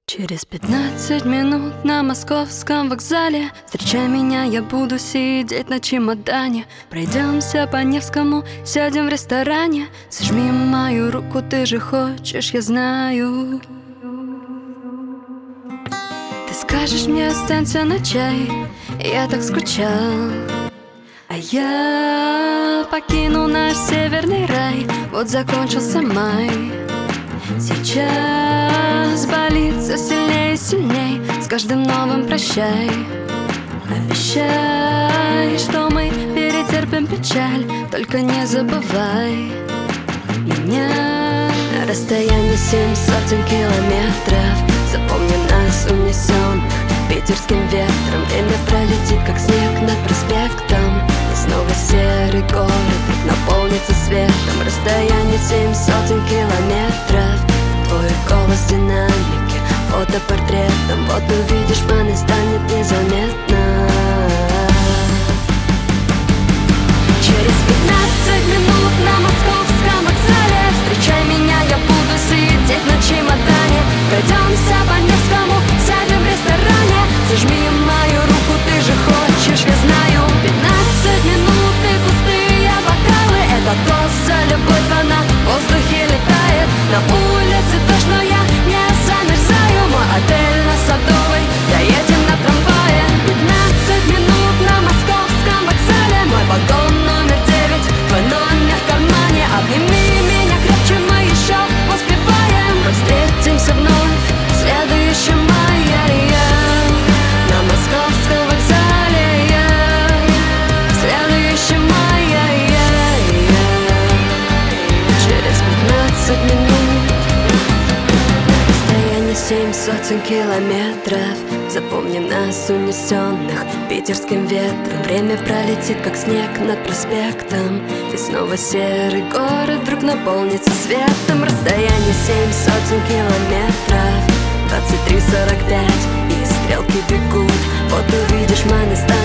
Через 15 минут на московском вокзале встречай меня, я буду сидеть на чемодане. Пройдемся по Невскому, сядем в ресторане. Сожми мою руку, ты же хочешь, я знаю. Ты скажешь мне, останься на чай, я так скучал. А я покину наш северный рай, вот закончился май. Сейчас болит все сильнее и сильней, с каждым новым прощай. Обещай, что мы перетерпим печаль, только не забывай меня. Расстояние 7 сотен километров, запомни нас унесенных питерским ветром. Время пролетит, как снег над проспектом, и снова серый город наполнится светом. Расстояние 7 сотен километров, твой голос в динамике, фотопортретом. Вот увидишь, маны станет незаметно. Через 15 минут на московском вокзале встречай меня, я буду сидеть на чемодане. Пройдемся по Невскому, сядем в ресторане. Зажми мою руку, ты же хочешь, я знаю. 15 минут и пустые бокалы, это тост за любовь, она в воздухе летает. На улице дождь, но я не замерзаю. Мой отель на Садовой, доедем на трамвае. 15 минут на московском вокзале, мой вагон номер 9, твой номер в кармане. Обними меня крепче, мы еще успеваем. Встретимся вновь в следующем мае. На московском вокзале в следующем мае. Через 15 минут. Расстояние 7 сотен километров, запомни нас унесенных питерским ветром. Время пролетит, как снег над проспектом, и снова серый город вдруг наполнится светом. Расстояние 7 сотен километров, 23:45, и стрелки бегут. Вот увидишь, маны станут